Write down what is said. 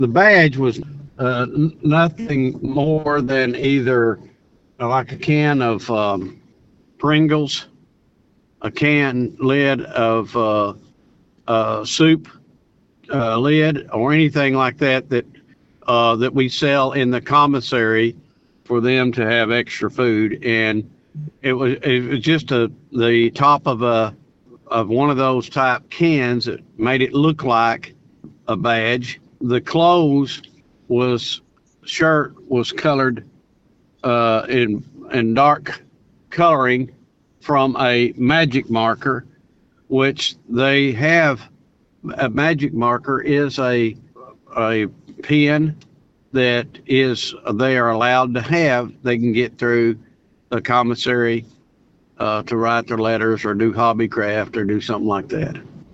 The badge was nothing more than either like a can of Pringles, a can lid of soup lid, or anything like that we sell in the commissary for them to have extra food. And it was just the top of one of those type cans that made it look like a badge. The clothes shirt was colored in dark coloring from a magic marker, which they have. A magic marker is a pen that they are allowed to have. They can get through the commissary to write their letters or do hobbycraft or do something like that.